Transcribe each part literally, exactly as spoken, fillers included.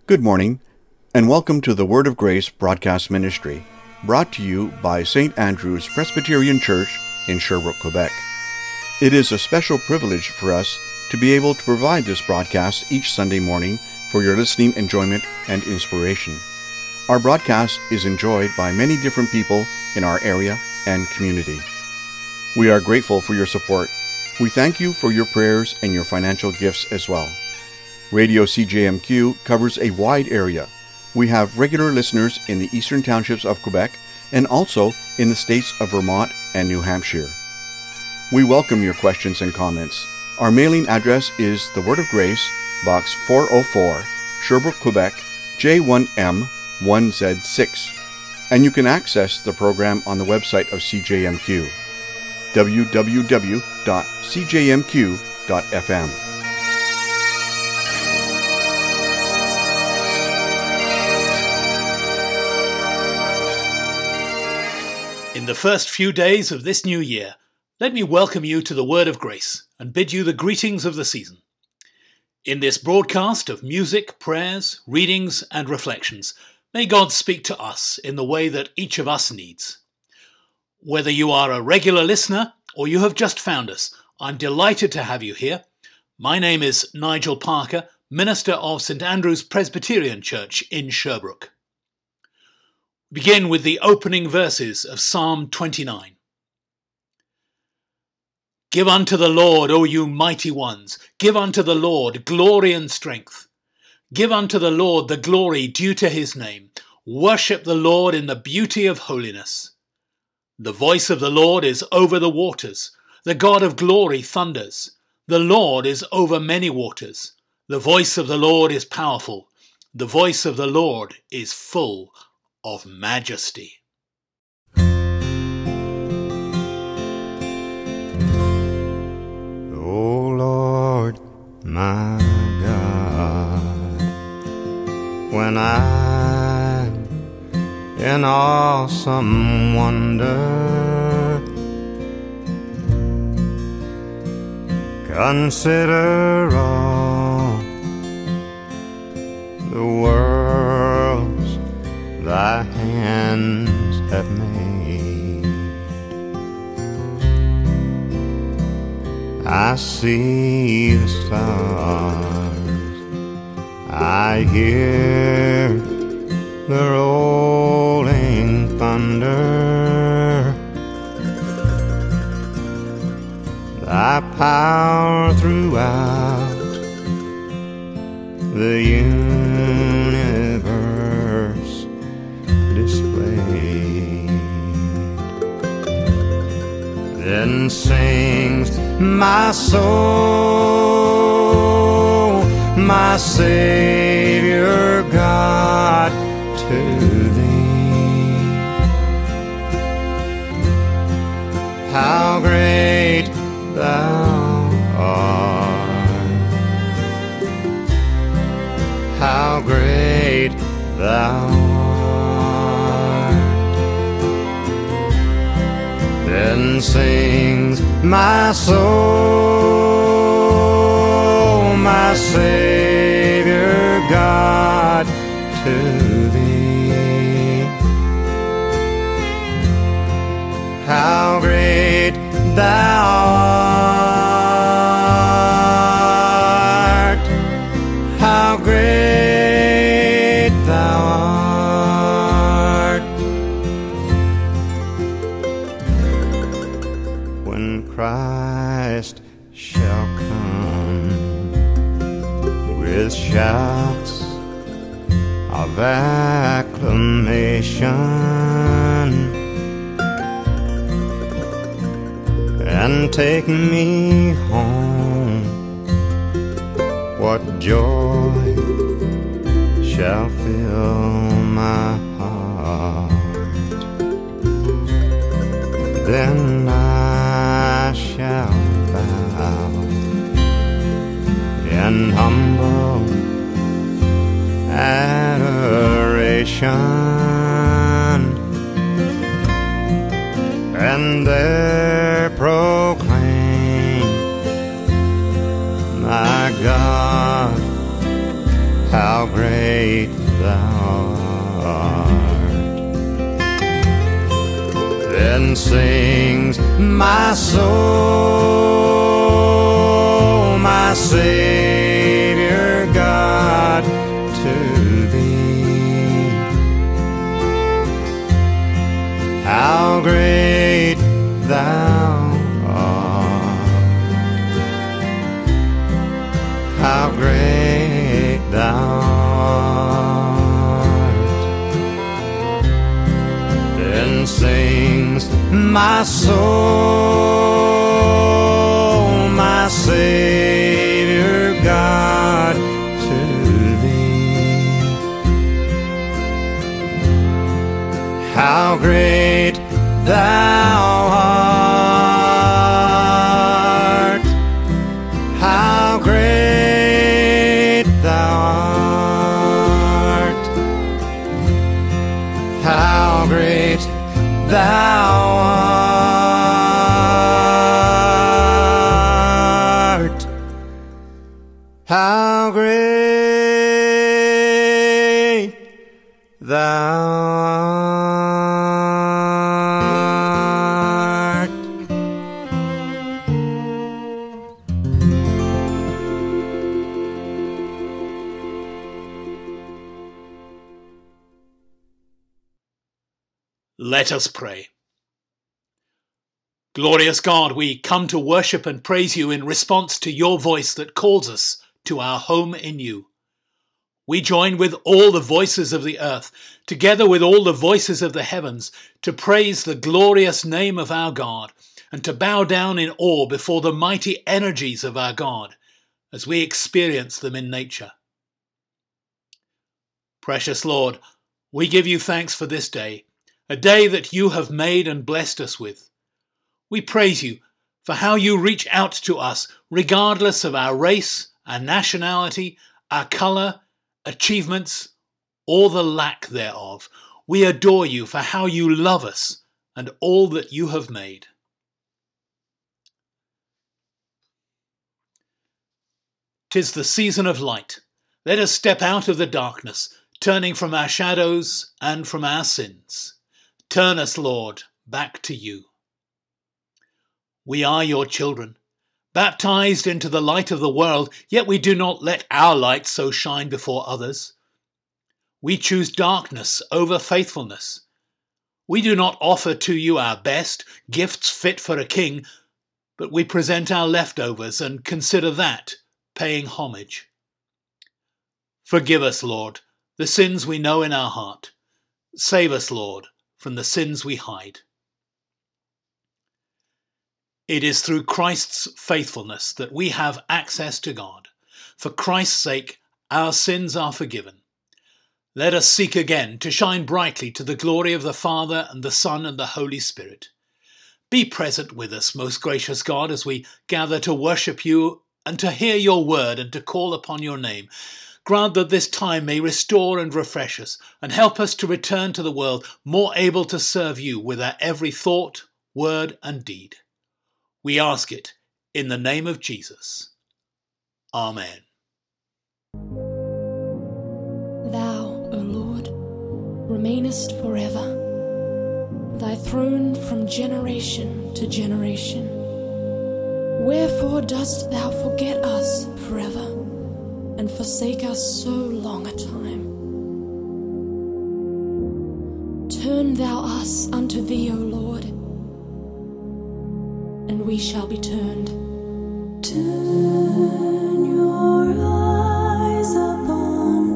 Good morning, and welcome to the Word of Grace broadcast ministry, brought to you by Saint Andrew's Presbyterian Church in Sherbrooke, Quebec. It is a special privilege for us to be able to provide this broadcast each Sunday morning for your listening enjoyment and inspiration. Our broadcast is enjoyed by many different people in our area and community. We are grateful for your support. We thank you for your prayers and your financial gifts as well. Radio C J M Q covers a wide area. We have regular listeners in the eastern townships of Quebec and also in the states of Vermont and New Hampshire. We welcome your questions and comments. Our mailing address is The Word of Grace, Box four oh four, Sherbrooke, Quebec, J one M one Z six. And you can access the program on the website of C J M Q, w w w dot c j m q dot f m. In the first few days of this new year, let me welcome you to the Word of Grace and bid you the greetings of the season. In this broadcast of music, prayers, readings, and reflections, may God speak to us in the way that each of us needs. Whether you are a regular listener or you have just found us, I'm delighted to have you here. My name is Nigel Parker, minister of Saint Andrew's Presbyterian Church in Sherbrooke. Begin with the opening verses of Psalm twenty-nine. Give unto the Lord, O you mighty ones, give unto the Lord glory and strength. Give unto the Lord the glory due to his name. Worship the Lord in the beauty of holiness. The voice of the Lord is over the waters. The God of glory thunders. The Lord is over many waters. The voice of the Lord is powerful. The voice of the Lord is full of majesty. O Lord, my God, when I'm in awesome wonder, consider all the worlds thy hands have made. I see the stars, I hear the rolling thunder. Thy power throughout the universe displayed. Then sings my soul, my Savior God, to thee. How great thou art, how great thou art. Then sings my soul, my Savior God, to thee. How great thou art, how great thou art. When Christ shall come with shouts of acclamation and take me home, what joy shall fill my heart. Then I shall bow in humble adoration, and there proclaim, my God, how great great thou art. Then sings my soul, my Savior God, to thee. How great thou art, how great thou art. Then sings my soul, my Savior God, to thee. How great thou art, how great thou art, how great thou art, how great thou art. Let us pray. Glorious God, we come to worship and praise you in response to your voice that calls us to our home in you. We join with all the voices of the earth, together with all the voices of the heavens, to praise the glorious name of our God and to bow down in awe before the mighty energies of our God as we experience them in nature. Precious Lord, we give you thanks for this day, a day that you have made and blessed us with. We praise you for how you reach out to us regardless of our race, our nationality, our colour, achievements, or the lack thereof. We adore you for how you love us and all that you have made. "'Tis the season of light. Let us step out of the darkness, turning from our shadows and from our sins. Turn us, Lord, back to you. We are your children, baptized into the light of the world, yet we do not let our light so shine before others. We choose darkness over faithfulness. We do not offer to you our best, gifts fit for a king, but we present our leftovers and consider that paying homage. Forgive us, Lord, the sins we know in our heart. Save us, Lord, from the sins we hide. It is through Christ's faithfulness that we have access to God. For Christ's sake, our sins are forgiven. Let us seek again to shine brightly to the glory of the Father and the Son and the Holy Spirit. Be present with us, most gracious God, as we gather to worship you and to hear your word and to call upon your name. Grant that this time may restore and refresh us and help us to return to the world more able to serve you with our every thought, word and deed. We ask it in the name of Jesus. Amen. Thou, O Lord, remainest forever, thy throne from generation to generation. Wherefore dost thou forget us forever, and forsake us so long a time? Turn thou us unto thee, O Lord, and we shall be turned. Turn your eyes upon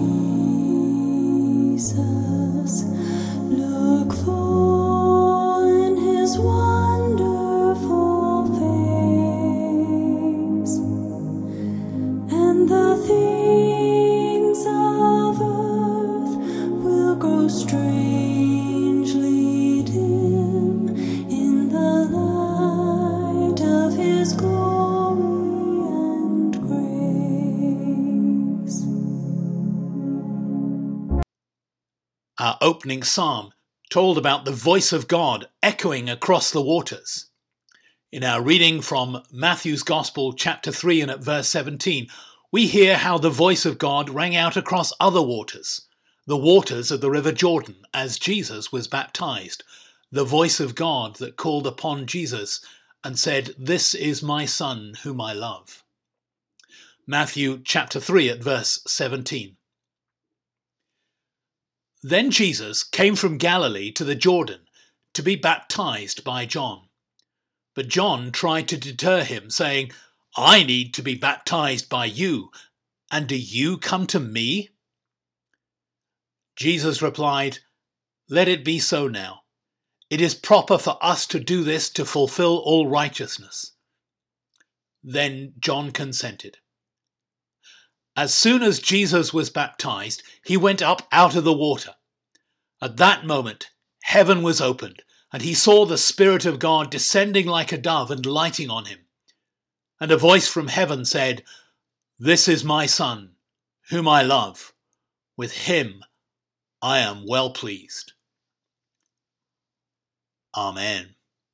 Jesus, look full in his wonderful face, and the things of earth will grow strangely dim in the light of his glory and grace. Our opening psalm told about the voice of God echoing across the waters. In our reading from Matthew's Gospel, chapter three, and at verse seventeen, we hear how the voice of God rang out across other waters, the waters of the River Jordan, as Jesus was baptized, the voice of God that called upon Jesus and said, "This is my Son whom I love." Matthew chapter three at verse seventeen. Then Jesus came from Galilee to the Jordan to be baptized by John. But John tried to deter him, saying, "I need to be baptized by you, and do you come to me?" Jesus replied, "Let it be so now. It is proper for us to do this to fulfill all righteousness." Then John consented. As soon as Jesus was baptized, he went up out of the water. At that moment, heaven was opened, and he saw the Spirit of God descending like a dove and lighting on him. And a voice from heaven said, "This is my Son, whom I love. With him I am well pleased." Amen.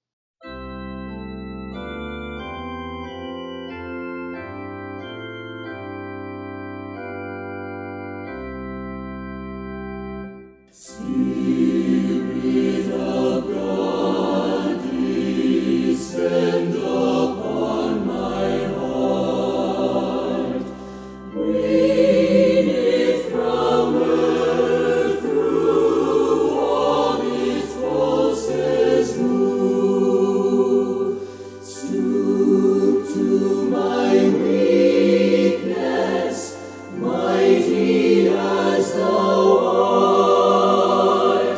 Spirit of God, descend upon my heart. Bring it from earth through all its pulses move. Stoop to my weakness, mighty as thou art.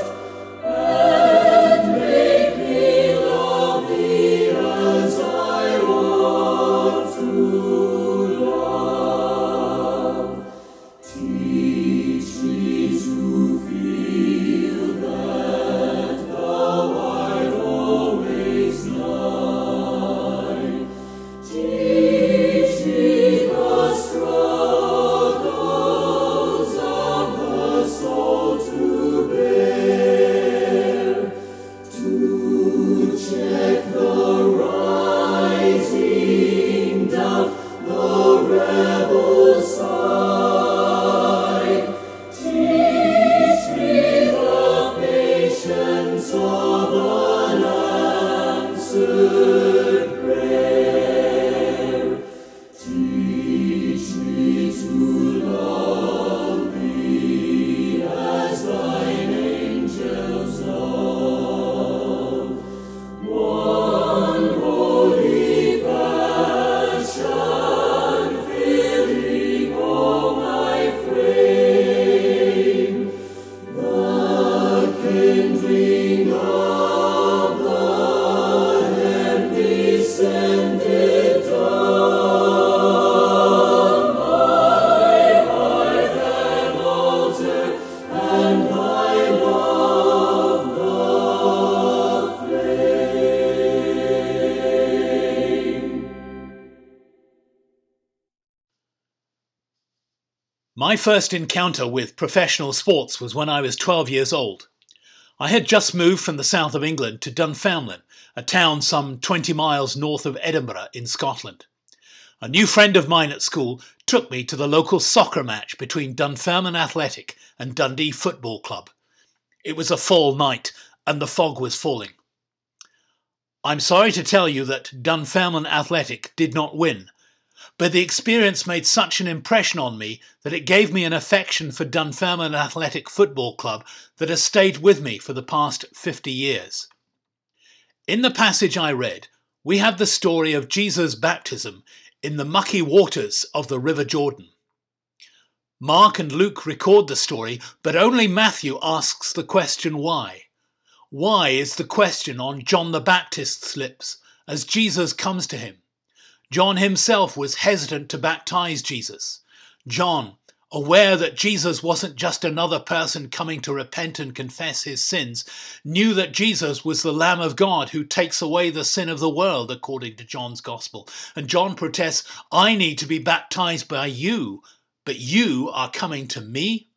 My first encounter with professional sports was when I was twelve years old. I had just moved from the south of England to Dunfermline, a town some twenty miles north of Edinburgh in Scotland. A new friend of mine at school took me to the local soccer match between Dunfermline Athletic and Dundee Football Club. It was a fall night and the fog was falling. I'm sorry to tell you that Dunfermline Athletic did not win, but the experience made such an impression on me that it gave me an affection for Dunfermline Athletic Football Club that has stayed with me for the past fifty years. In the passage I read, we have the story of Jesus' baptism in the mucky waters of the River Jordan. Mark and Luke record the story, but only Matthew asks the question why. Why is the question on John the Baptist's lips as Jesus comes to him. John himself was hesitant to baptize Jesus. John, aware that Jesus wasn't just another person coming to repent and confess his sins, knew that Jesus was the Lamb of God who takes away the sin of the world, according to John's Gospel. And John protests, I need to be baptized by you, but you are coming to me?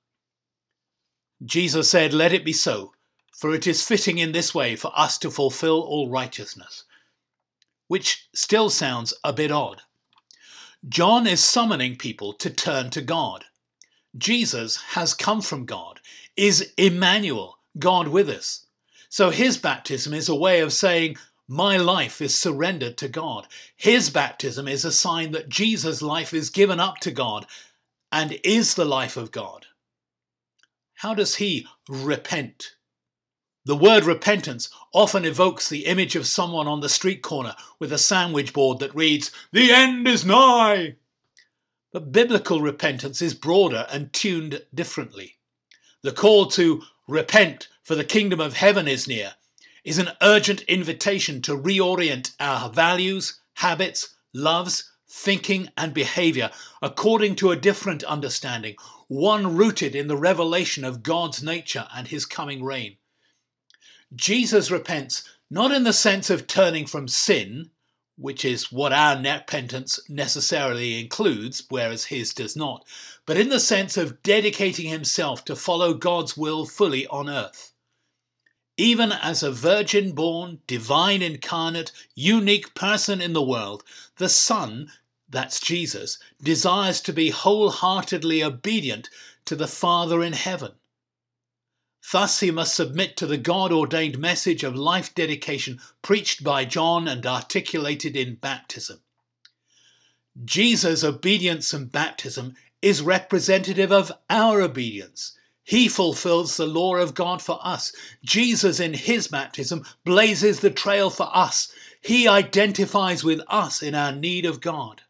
Jesus said, let it be so, for it is fitting in this way for us to fulfill all righteousness. Which still sounds a bit odd. John is summoning people to turn to God. Jesus has come from God, is Emmanuel, God with us. So his baptism is a way of saying, my life is surrendered to God. His baptism is a sign that Jesus' life is given up to God and is the life of God. How does he repent? The word repentance often evokes the image of someone on the street corner with a sandwich board that reads, "The end is nigh." But biblical repentance is broader and tuned differently. The call to repent, for the kingdom of heaven is near, is an urgent invitation to reorient our values, habits, loves, thinking and behavior according to a different understanding, one rooted in the revelation of God's nature and his coming reign. Jesus repents not in the sense of turning from sin, which is what our repentance necessarily includes, whereas his does not, but in the sense of dedicating himself to follow God's will fully on earth. Even as a virgin-born, divine incarnate, unique person in the world, the Son, that's Jesus, desires to be wholeheartedly obedient to the Father in heaven. Thus he must submit to the God-ordained message of life dedication preached by John and articulated in baptism. Jesus' obedience in baptism is representative of our obedience. He fulfills the law of God for us. Jesus in his baptism blazes the trail for us. He identifies with us in our need of God.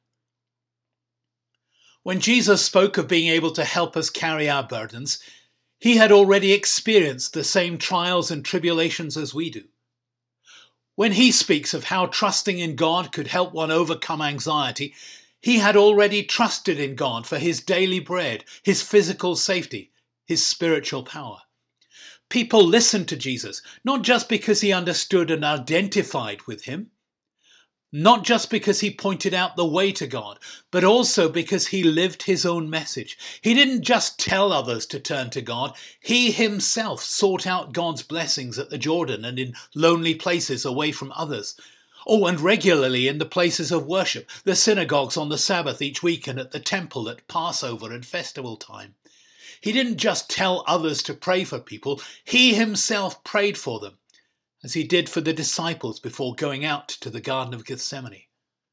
When Jesus spoke of being able to help us carry our burdens, he had already experienced the same trials and tribulations as we do. When he speaks of how trusting in God could help one overcome anxiety, he had already trusted in God for his daily bread, his physical safety, his spiritual power. People listened to Jesus, not just because he understood and identified with him, not just because he pointed out the way to God, but also because he lived his own message. He didn't just tell others to turn to God. He himself sought out God's blessings at the Jordan and in lonely places away from others. Oh, and regularly in the places of worship, the synagogues on the Sabbath each week and at the temple at Passover and festival time. He didn't just tell others to pray for people. He himself prayed for them, as he did for the disciples before going out to the Garden of Gethsemane.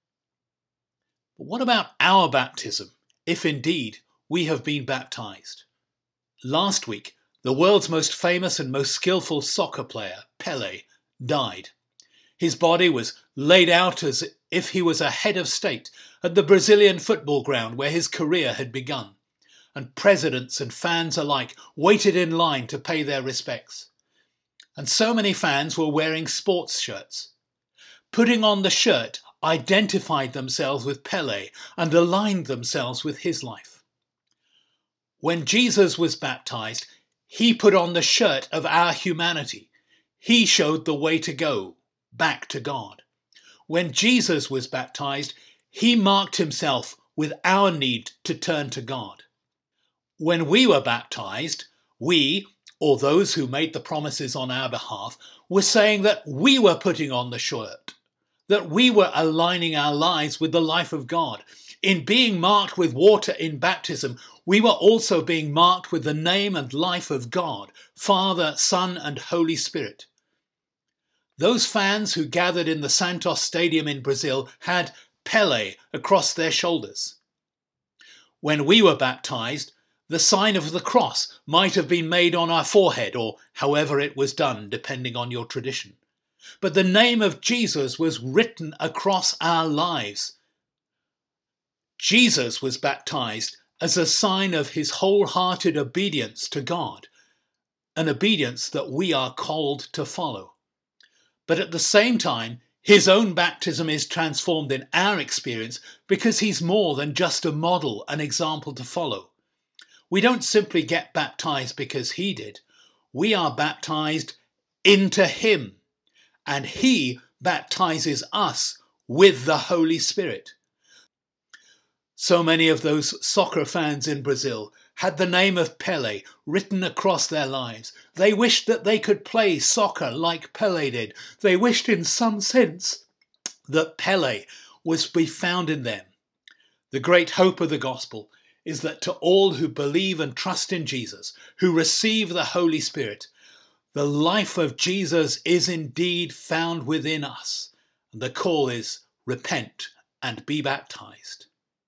But what about our baptism, if indeed we have been baptized? Last week, the world's most famous and most skillful soccer player, Pelé, died. His body was laid out as if he was a head of state at the Brazilian football ground where his career had begun, and presidents and fans alike waited in line to pay their respects. And so many fans were wearing sports shirts. Putting on the shirt identified themselves with Pelé and aligned themselves with his life. When Jesus was baptized, he put on the shirt of our humanity. He showed the way to go, back to God. When Jesus was baptized, he marked himself with our need to turn to God. When we were baptized, we, or those who made the promises on our behalf, were saying that we were putting on the shirt, that we were aligning our lives with the life of God. In being marked with water in baptism, we were also being marked with the name and life of God, Father, Son, and Holy Spirit. Those fans who gathered in the Santos Stadium in Brazil had Pelé across their shoulders. When we were baptized, the sign of the cross might have been made on our forehead, or however it was done, depending on your tradition. But the name of Jesus was written across our lives. Jesus was baptized as a sign of his wholehearted obedience to God, an obedience that we are called to follow. But at the same time, his own baptism is transformed in our experience because he's more than just a model, an example to follow. We don't simply get baptized because he did. We are baptized into him, and he baptizes us with the Holy Spirit. So many of those soccer fans in Brazil had the name of Pelé written across their lives. They wished that they could play soccer like Pelé did. They wished in some sense that Pelé was to be found in them. The great hope of the gospel is that to all who believe and trust in Jesus, who receive the Holy Spirit, the life of Jesus is indeed found within us. And the call is, repent and be baptized.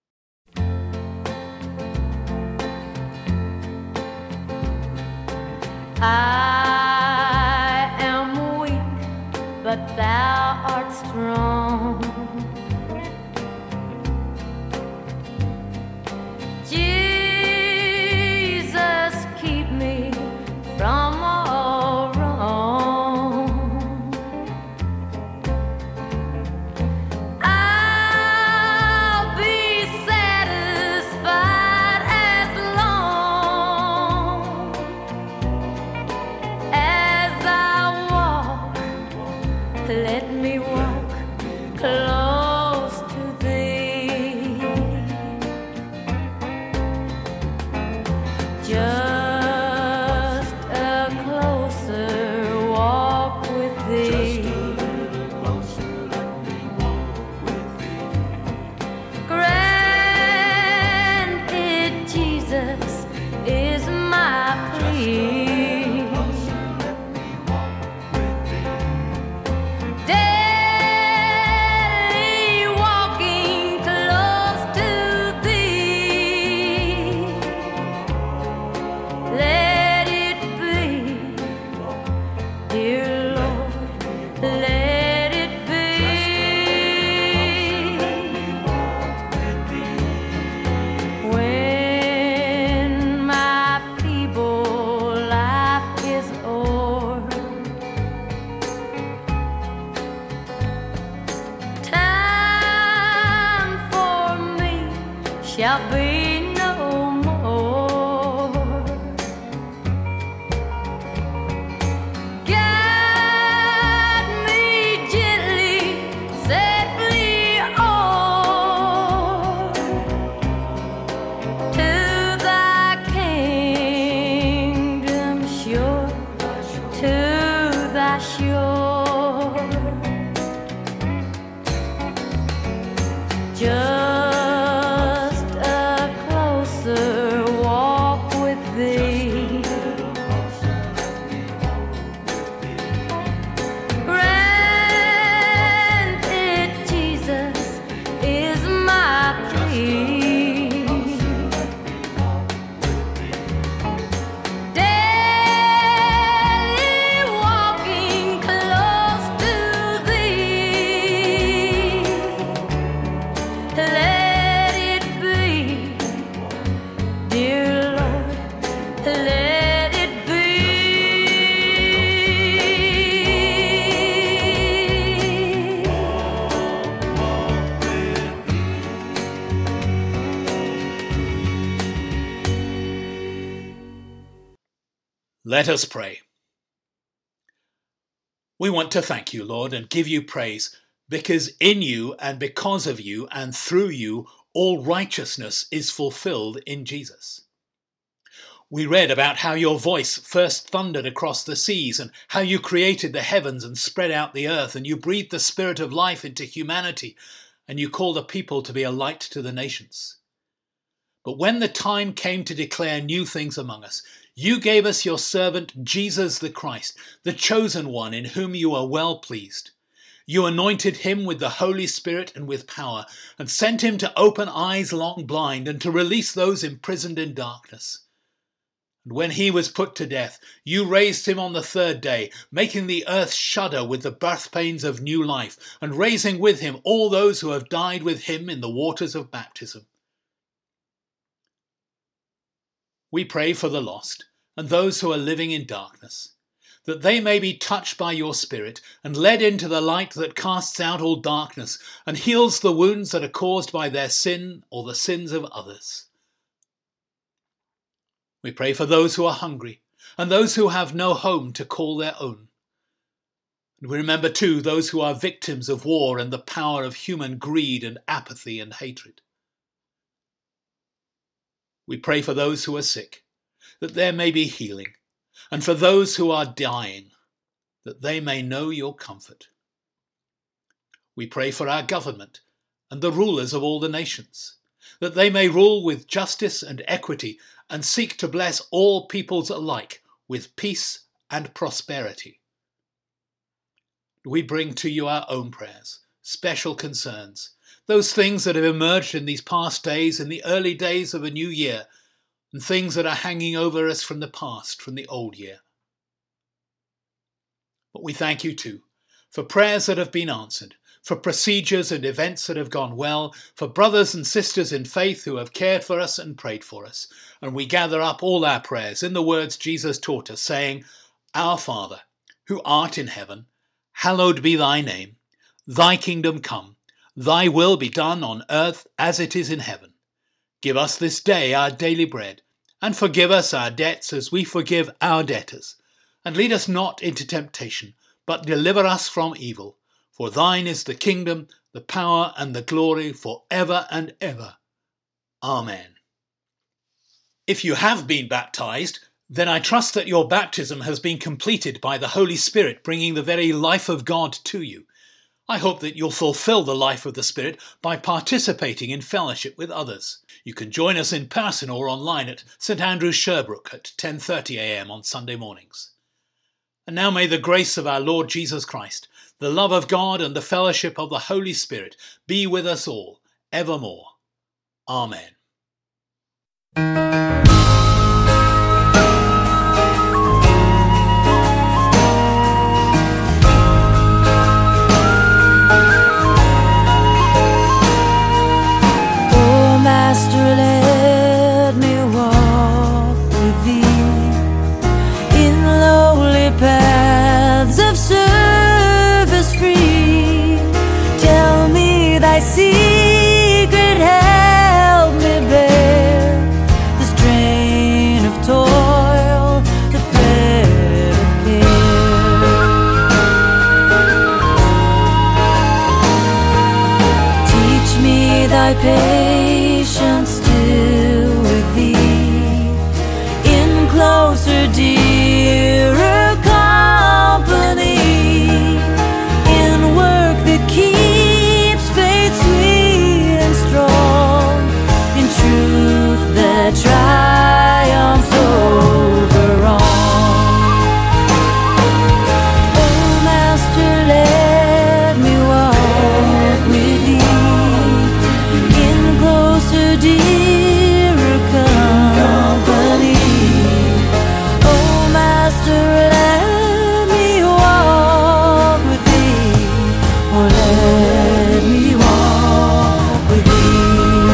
I am weak, but thou art strong. Jesus, keep me from all wrong. I'll be satisfied as long as I walk. Let me walk close to thee. Just a closer walk with thee. Granted, Jesus is my plea. Daily walking close to thee. Let it be, dear Lord, let it be. When my feeble life is o'er, time for me shall be no more. Guide me gently, safely o'er to thy kingdom sure, to thy shore. Just a closer walk with thee. Granted, Jesus is my plea. Daily walking close to thee. Let it be, dear Lord, let it be. Let us pray. We want to thank you, Lord, and give you praise, because in you and because of you and through you, all righteousness is fulfilled in Jesus. We read about how your voice first thundered across the seas and how you created the heavens and spread out the earth, and you breathed the spirit of life into humanity, and you called a people to be a light to the nations. But when the time came to declare new things among us, you gave us your servant Jesus the Christ, the chosen one in whom you are well pleased. You anointed him with the Holy Spirit and with power, and sent him to open eyes long blind and to release those imprisoned in darkness. And when he was put to death, you raised him on the third day, making the earth shudder with the birth pains of new life, and raising with him all those who have died with him in the waters of baptism. We pray for the lost and those who are living in darkness, that they may be touched by your Spirit and led into the light that casts out all darkness and heals the wounds that are caused by their sin or the sins of others. We pray for those who are hungry and those who have no home to call their own. And we remember too those who are victims of war and the power of human greed and apathy and hatred. We pray for those who are sick, that there may be healing, and for those who are dying, that they may know your comfort. We pray for our government and the rulers of all the nations, that they may rule with justice and equity and seek to bless all peoples alike with peace and prosperity. We bring to you our own prayers, special concerns, those things that have emerged in these past days, in the early days of a new year, and things that are hanging over us from the past, from the old year. But we thank you too for prayers that have been answered, for procedures and events that have gone well, for brothers and sisters in faith who have cared for us and prayed for us. And we gather up all our prayers in the words Jesus taught us, saying, Our Father, who art in heaven, hallowed be thy name. Thy kingdom come, thy will be done on earth as it is in heaven. Give us this day our daily bread, and forgive us our debts as we forgive our debtors. And lead us not into temptation, but deliver us from evil. For thine is the kingdom, the power, and the glory for ever and ever. Amen. If you have been baptized, then I trust that your baptism has been completed by the Holy Spirit, bringing the very life of God to you. I hope that you'll fulfill the life of the Spirit by participating in fellowship with others. You can join us in person or online at St Andrew's Sherbrooke at ten thirty a m on Sunday mornings. And now may the grace of our Lord Jesus Christ, the love of God and the fellowship of the Holy Spirit be with us all, evermore. Amen. Oh, Master, let me walk with thee in lowly paths of service free. Tell me thy secret, help me bear the strain of toil, the thread of care. Teach me thy patience still with thee in closer, dearer company, in work that keeps faith sweet and strong, in truth that triumphs over wrong. Oh, Master, let me walk with thee in closer, dearer company. Oh, Master, let me walk with thee. Oh, let me walk with thee.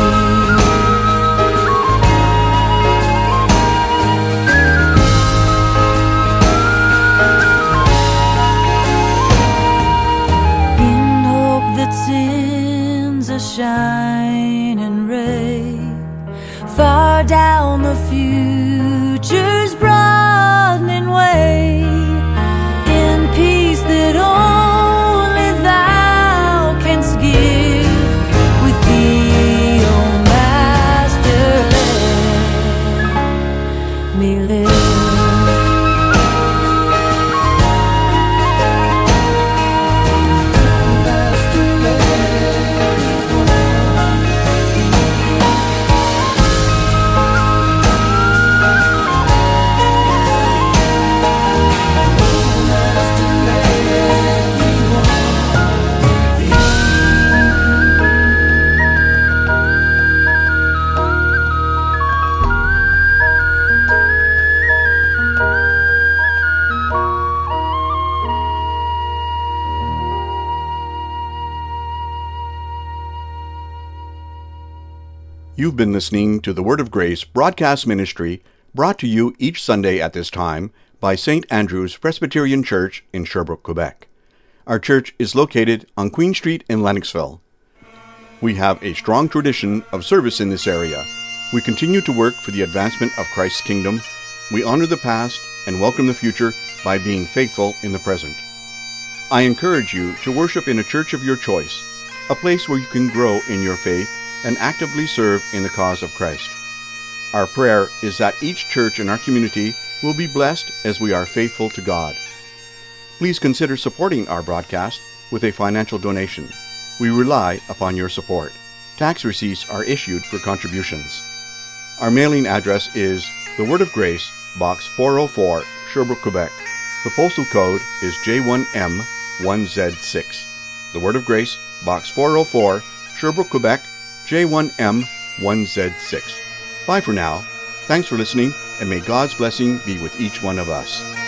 In hope that sends a shining ray far down the future's broadening way, in peace that only thou canst give. With thee, O Master, let me live. You've been listening to the Word of Grace broadcast ministry, brought to you each Sunday at this time by Saint Andrew's Presbyterian Church in Sherbrooke, Quebec. Our church is located on Queen Street in Lennoxville. We have a strong tradition of service in this area. We continue to work for the advancement of Christ's kingdom. We honor the past and welcome the future by being faithful in the present. I encourage you to worship in a church of your choice, a place where you can grow in your faith and actively serve in the cause of Christ. Our prayer is that each church in our community will be blessed as we are faithful to God. Please consider supporting our broadcast with a financial donation. We rely upon your support. Tax receipts are issued for contributions. Our mailing address is The Word of Grace, Box four oh four, Sherbrooke, Quebec. The postal code is J one M one Z six. The Word of Grace, Box four oh four, Sherbrooke, Quebec, J one M one Z six. Bye for now. Thanks for listening, and may God's blessing be with each one of us.